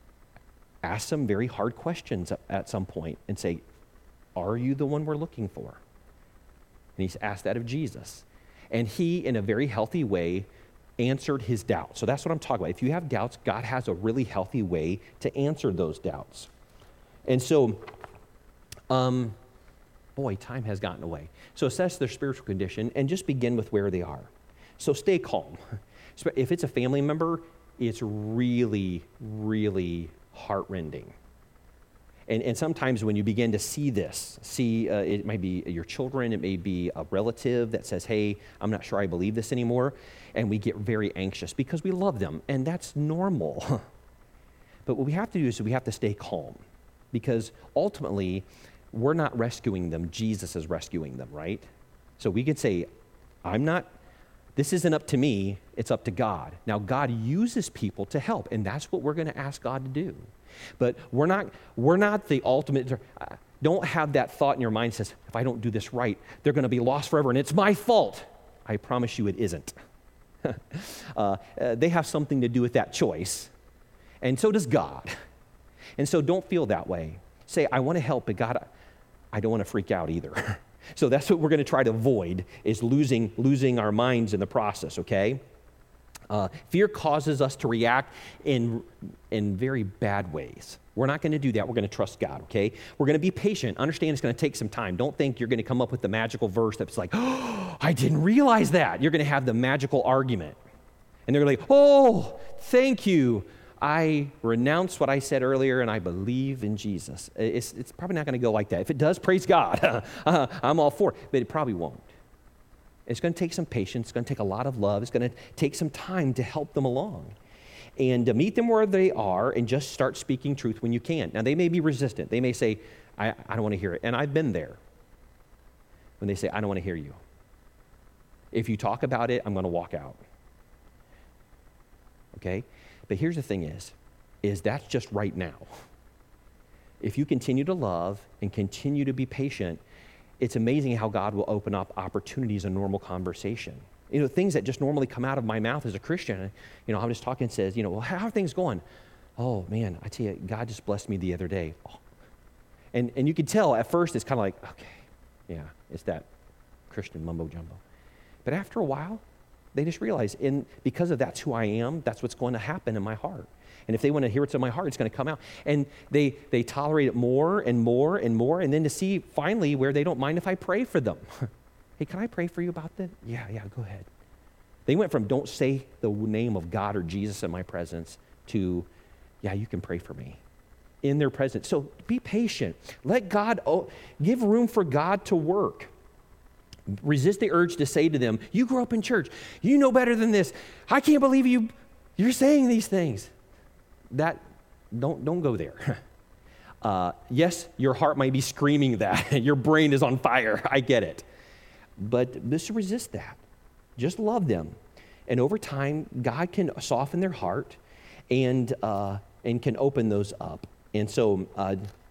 A: asked some very hard questions at some point and say, are you the one we're looking for? And he's asked that of Jesus. And he, in a very healthy way, answered his doubts. So that's what I'm talking about. If you have doubts, God has a really healthy way to answer those doubts. And so, um, boy, time has gotten away. So assess their spiritual condition and just begin with where they are. So stay calm. If it's a family member, it's really, really heart-rending. And, and sometimes when you begin to see this, see uh, it might be your children, it may be a relative that says, hey, I'm not sure I believe this anymore, and we get very anxious because we love them, and that's normal. But what we have to do is we have to stay calm, because ultimately, we're not rescuing them, Jesus is rescuing them, right? So we could say, I'm not, this isn't up to me, it's up to God. Now, God uses people to help, and that's what we're going to ask God to do. But we're not, we're not the ultimate, uh, don't have that thought in your mind that says, if I don't do this right, they're going to be lost forever, and it's my fault. I promise you it isn't. uh, uh, they have something to do with that choice, and so does God. And so don't feel that way. Say, I want to help, but God, I don't want to freak out either. So that's what we're going to try to avoid, is losing, losing our minds in the process, okay? Uh, fear causes us to react in, in very bad ways. We're not going to do that. We're going to trust God, okay? We're going to be patient. Understand it's going to take some time. Don't think you're going to come up with the magical verse that's like, oh, I didn't realize that. You're going to have the magical argument. And they're like, oh, thank you. I renounce what I said earlier, and I believe in Jesus. It's, it's probably not going to go like that. If it does, praise God. uh, I'm all for it, but it probably won't. It's going to take some patience. It's going to take a lot of love. It's going to take some time to help them along. And to meet them where they are and just start speaking truth when you can. Now, they may be resistant. They may say, I, I don't want to hear it. And I've been there. When they say, I don't want to hear you. If you talk about it, I'm going to walk out. Okay? But here's the thing is, is that's just right now. If you continue to love and continue to be patient, it's amazing how God will open up opportunities in normal conversation. You know, things that just normally come out of my mouth as a Christian. You know, I'm just talking and says, you know, well, how are things going? Oh, man, I tell you, God just blessed me the other day. Oh. And, and you can tell at first it's kind of like, okay, yeah, it's that Christian mumbo jumbo. But after a while, they just realize, in because of that's who I am, that's what's going to happen in my heart. And if they want to hear what's in my heart, it's going to come out. And they they tolerate it more and more and more, and then to see finally where they don't mind if I pray for them. Hey, can I pray for you about that? Yeah, yeah, go ahead. They went from don't say the name of God or Jesus in my presence to, yeah, you can pray for me in their presence. So be patient. Let God, oh, give room for God to work. Resist the urge to say to them, you grew up in church. You know better than this. I can't believe you, you're saying these things. That, don't, don't go there. Uh, yes, your heart might be screaming that. Your brain is on fire. I get it. But just resist that. Just love them. And over time, God can soften their heart and, uh, and can open those up. And so uh,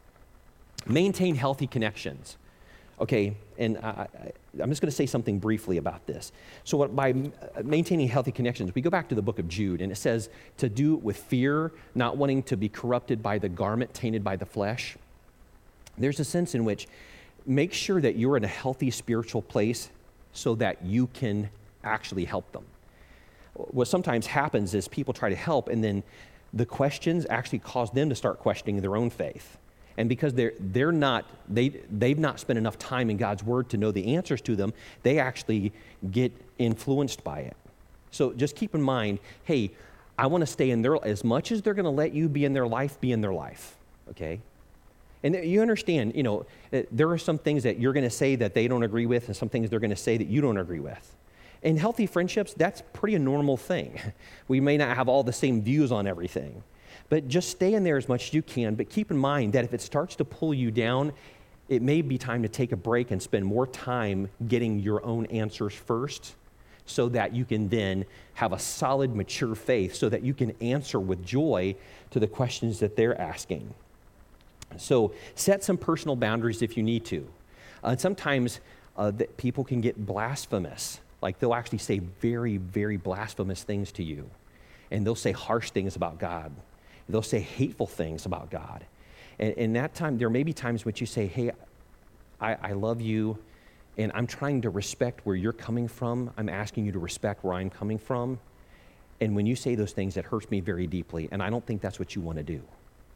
A: maintain healthy connections. Okay, and I, I, I'm just going to say something briefly about this. So what, by maintaining healthy connections, we go back to the book of Jude, and it says to do it with fear, not wanting to be corrupted by the garment tainted by the flesh. There's a sense in which make sure that you're in a healthy spiritual place so that you can actually help them. What sometimes happens is people try to help, and then the questions actually cause them to start questioning their own faith. And because they're they're not they they've not spent enough time in God's word to know the answers to them, they actually get influenced by it. So just keep in mind, hey, I want to stay in their, as much as they're going to let you be in their life, be in their life, okay? And you understand, you know, there are some things that you're going to say that they don't agree with, and some things they're going to say that you don't agree with. In healthy friendships, that's pretty a normal thing. We may not have all the same views on everything. But just stay in there as much as you can, but keep in mind that if it starts to pull you down, it may be time to take a break and spend more time getting your own answers first so that you can then have a solid, mature faith so that you can answer with joy to the questions that they're asking. So set some personal boundaries if you need to. Uh, and sometimes uh, that people can get blasphemous. Like they'll actually say very, very blasphemous things to you. And they'll say harsh things about God. They'll say hateful things about God. And in that time, there may be times when you say, hey, I, I love you, and I'm trying to respect where you're coming from. I'm asking you to respect where I'm coming from. And when you say those things, it hurts me very deeply, and I don't think that's what you want to do.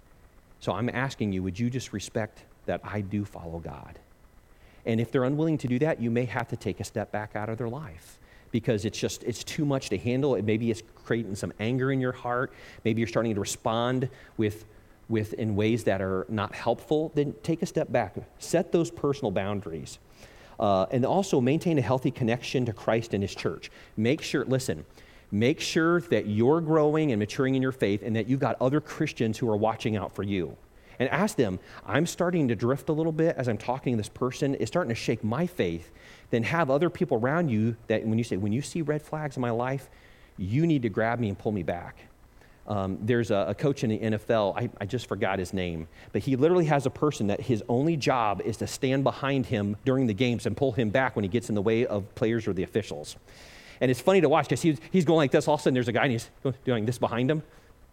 A: So I'm asking you, would you just respect that I do follow God? And if they're unwilling to do that, you may have to take a step back out of their life because it's just, it's too much to handle. It maybe it's creating some anger in your heart. Maybe you're starting to respond with, with in ways that are not helpful. Then take a step back. Set those personal boundaries. Uh, and also maintain a healthy connection to Christ and his church. Make sure, listen, make sure that you're growing and maturing in your faith and that you've got other Christians who are watching out for you. And ask them, I'm starting to drift a little bit as I'm talking to this person. It's starting to shake my faith. Then have other people around you that when you say, when you see red flags in my life, you need to grab me and pull me back. Um, there's a, a coach in the N F L, I, I just forgot his name, but he literally has a person that his only job is to stand behind him during the games and pull him back when he gets in the way of players or the officials. And it's funny to watch because he's, he's going like this. All of a sudden, there's a guy and he's doing this behind him.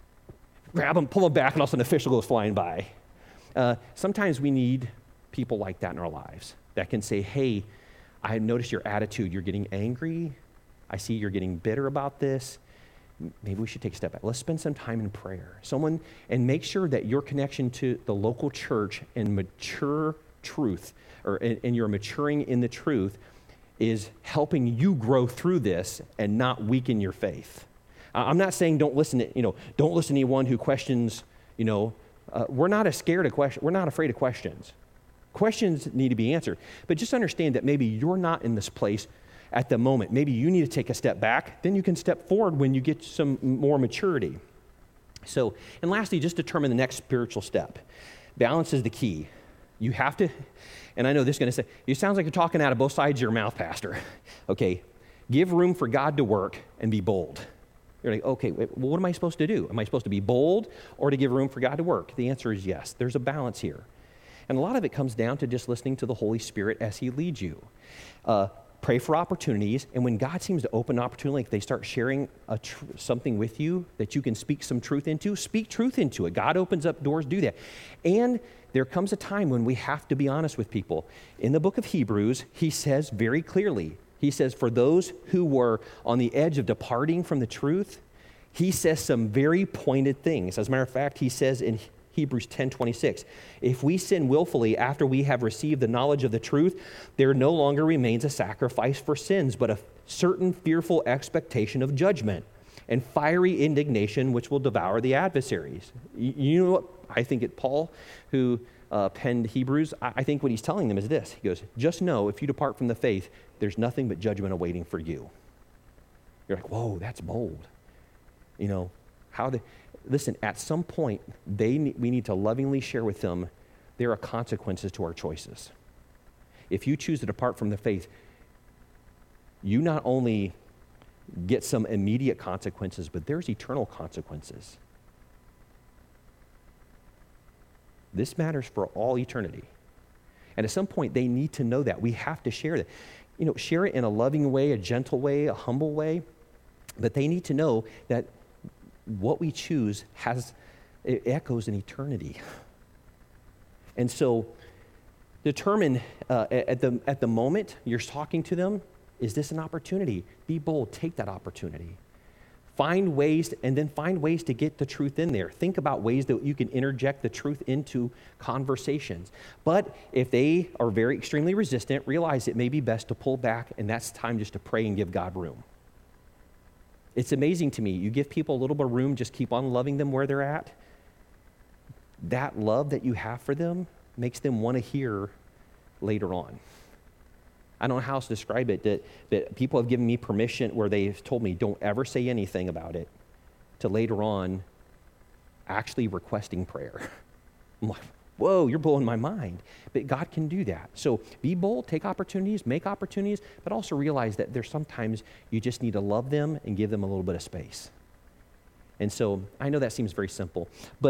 A: Grab him, pull him back, and all of a sudden, an official goes flying by. Uh, sometimes we need people like that in our lives that can say, hey, I noticed your attitude. You're getting angry. I see you're getting bitter about this. Maybe we should take a step back. Let's spend some time in prayer. Someone, and make sure that your connection to the local church and mature truth, or and, and you're maturing in the truth, is helping you grow through this and not weaken your faith. I'm not saying don't listen to, you know, don't listen to anyone who questions, you know, uh, we're not as scared of questions, we're not afraid of questions. Questions need to be answered. But just understand that maybe you're not in this place at the moment. Maybe you need to take a step back, then you can step forward when you get some more maturity. So, and lastly, just determine the next spiritual step. Balance is the key. You have to, and I know this is going to say, it sounds like you're talking out of both sides of your mouth, Pastor. Okay, give room for God to work and be bold. You're like, okay, wait, well, what am I supposed to do? Am I supposed to be bold or to give room for God to work? The answer is yes. There's a balance here. And a lot of it comes down to just listening to the Holy Spirit as he leads you. Uh, pray for opportunities, and when God seems to open an opportunity, like they start sharing a tr- something with you that you can speak some truth into, speak truth into it. God opens up doors, do that. And there comes a time when we have to be honest with people. In the book of Hebrews, he says very clearly, he says, for those who were on the edge of departing from the truth, he says some very pointed things. As a matter of fact, he says in Hebrews ten twenty-six, if we sin willfully after we have received the knowledge of the truth, there no longer remains a sacrifice for sins, but a certain fearful expectation of judgment and fiery indignation which will devour the adversaries. You, you know what? I think it, Paul, who uh, penned Hebrews, I, I think what he's telling them is this. He goes, just know if you depart from the faith, there's nothing but judgment awaiting for you. You're like, whoa, that's bold. You know, how the... Listen, at some point, they ne- we need to lovingly share with them there are consequences to our choices. If you choose to depart from the faith, you not only get some immediate consequences, but there's eternal consequences. This matters for all eternity. And at some point, they need to know that. We have to share that. You know, share it in a loving way, a gentle way, a humble way, but they need to know that what we choose has, it echoes in eternity. And so determine uh, at the at the moment you're talking to them, is this an opportunity? Be bold, take that opportunity. Find ways, and then find ways to get the truth in there. Think about ways that you can interject the truth into conversations. But if they are very extremely resistant, realize it may be best to pull back, and that's time just to pray and give God room. It's amazing to me. You give people a little bit of room, just keep on loving them where they're at. That love that you have for them makes them want to hear later on. I don't know how else to describe it, that, that people have given me permission where they've told me, don't ever say anything about it, to later on actually requesting prayer. I'm like, whoa, you're blowing my mind. But God can do that. So be bold, take opportunities, make opportunities, but also realize that there's sometimes you just need to love them and give them a little bit of space. And so I know that seems very simple, but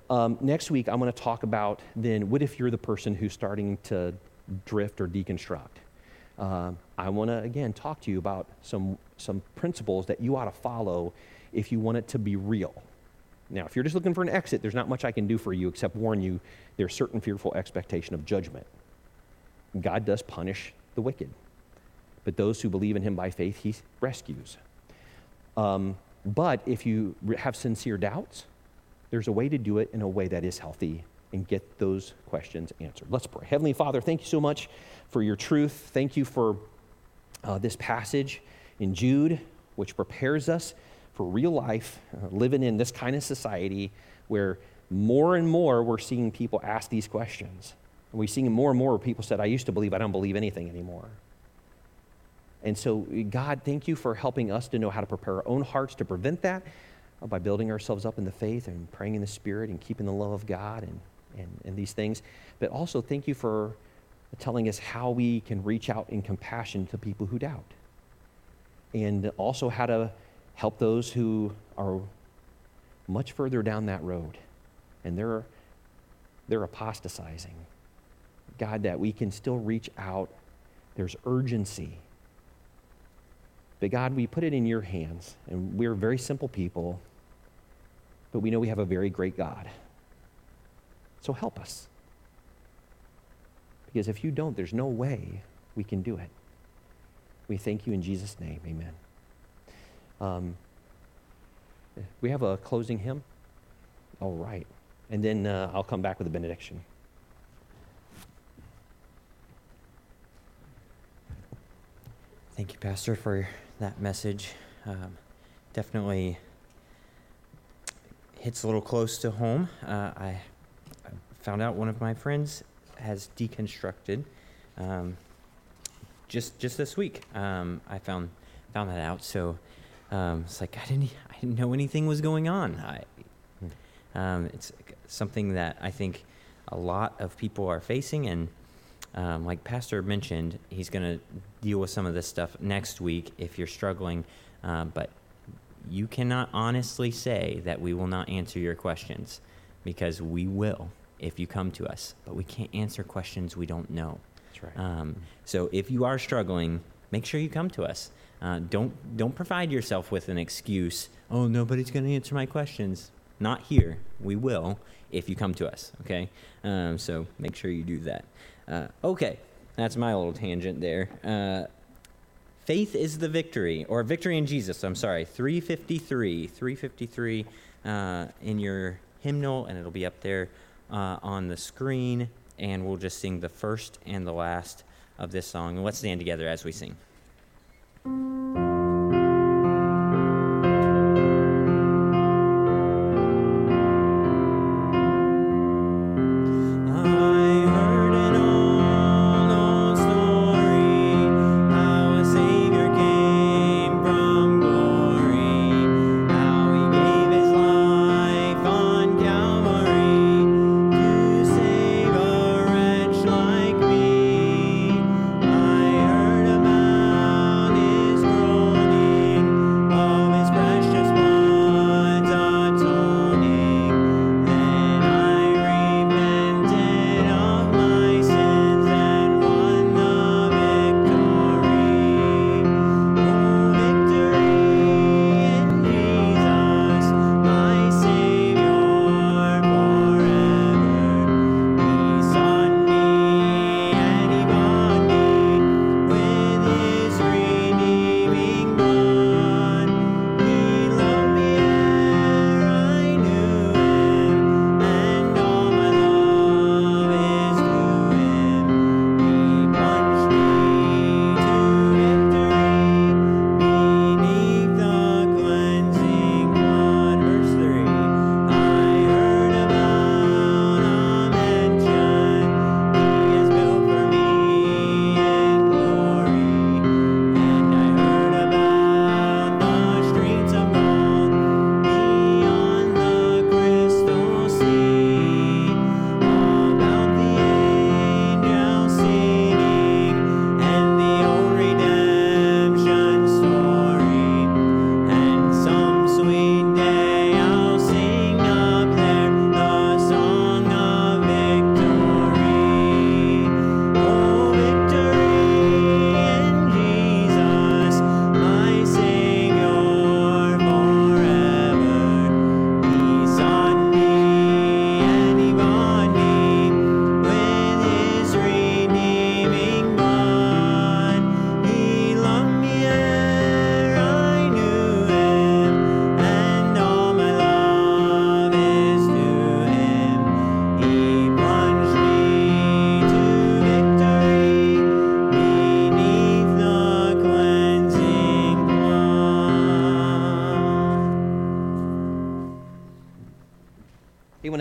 A: Um, next week, I'm going to talk about then what if you're the person who's starting to drift or deconstruct. Uh, I want to, again, talk to you about some, some principles that you ought to follow if you want it to be real. Now, if you're just looking for an exit, there's not much I can do for you except warn you there's certain fearful expectation of judgment. God does punish the wicked, but those who believe in him by faith, he rescues. Um, but if you have sincere doubts, there's a way to do it in a way that is healthy and get those questions answered. Let's pray. Heavenly Father, thank you so much for your truth. Thank you for uh, this passage in Jude, which prepares us for real life, uh, living in this kind of society where more and more we're seeing people ask these questions. And we're seeing more and more where people said, I used to believe, I don't believe anything anymore. And so, God, thank you for helping us to know how to prepare our own hearts to prevent that uh, by building ourselves up in the faith and praying in the Spirit and keeping the love of God and, and, and these things. But also, thank you for telling us how we can reach out in compassion to people who doubt. And also how to help those who are much further down that road and they're, they're apostatizing. God, that we can still reach out. There's urgency. But God, we put it in your hands, and we're very simple people, but we know we have a very great God. So help us. Because if you don't, there's no way we can do it. We thank you in Jesus' name, amen. Um, we have a closing hymn? All right. And then uh, I'll come back with a benediction.
B: Thank you, Pastor, for that message. Um, definitely hits a little close to home. Uh, I, I found out one of my friends has deconstructed um, just just this week. Um, I found found that out. So um, it's like I didn't I didn't know anything was going on. I, um, it's something that I think a lot of people are facing, and Um, like Pastor mentioned, he's going to deal with some of this stuff next week if you're struggling, uh, but you cannot honestly say that we will not answer your questions, because we will if you come to us, but we can't answer questions we don't know.
A: That's right.
B: Um, so if you are struggling, make sure you come to us. Uh, don't don't provide yourself with an excuse, oh, nobody's going to answer my questions. Not here. We will if you come to us, okay? Um, so make sure you do that. Uh, okay, that's my little tangent there. Uh, faith is the victory, or victory in Jesus, I'm sorry, three fifty-three, three fifty-three uh, in your hymnal, and it'll be up there uh, on the screen, and we'll just sing the first and the last of this song. And let's stand together as we sing.
C: Like me, I heard about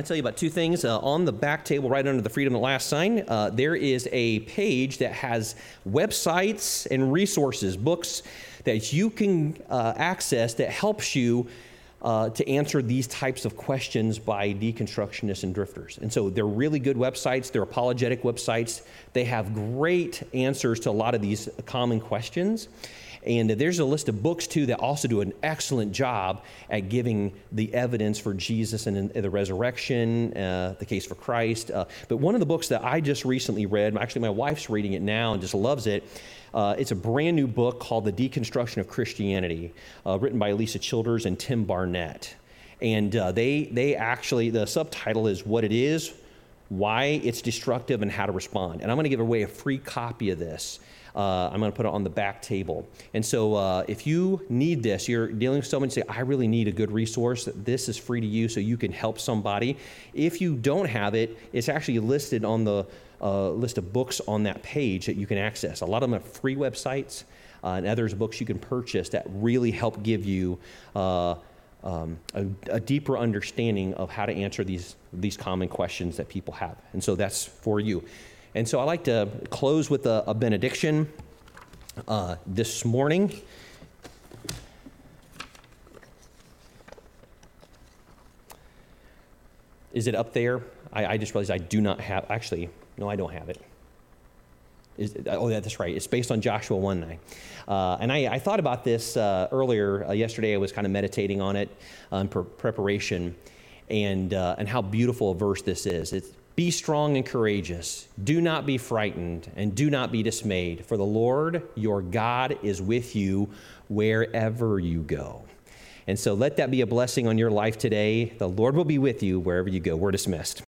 A: to tell you about two things. Uh, on the back table, right under the Freedom at Last sign, uh, there is a page that has websites and resources, books that you can uh, access that helps you uh, to answer these types of questions by deconstructionists and drifters. And so they're really good websites. They're apologetic websites. They have great answers to a lot of these common questions. And there's a list of books, too, that also do an excellent job at giving the evidence for Jesus and the resurrection, uh, the case for Christ. Uh, but one of the books that I just recently read, actually my wife's reading it now and just loves it, uh, it's a brand new book called The Deconstruction of Christianity, uh, written by Lisa Childers and Tim Barnett. And uh, they, they actually, the subtitle is What It Is, Why It's Destructive, and How to Respond. And I'm going to give away a free copy of this. Uh, I'm going to put it on the back table. And so uh, if you need this, you're dealing with someone and say, I really need a good resource, this is free to you so you can help somebody. If you don't have it, it's actually listed on the uh, list of books on that page that you can access. A lot of them are free websites, uh, and others books you can purchase that really help give you uh, um, a, a deeper understanding of how to answer these, these common questions that people have. And so that's for you. And so I like to close with a, a benediction uh, this morning. Is it up there? I, I just realized I do not have, actually, no, I don't have it. Is, oh, that's right. It's based on Joshua one nine. Uh, and I, I thought about this uh, earlier. Uh, yesterday I was kind of meditating on it uh, in pre- preparation and, uh, and how beautiful a verse this is. It's, Be strong and courageous. Do not be frightened and do not be dismayed, for the Lord your God is with you wherever you go. And so let that be a blessing on your life today. The Lord will be with you wherever you go. We're dismissed.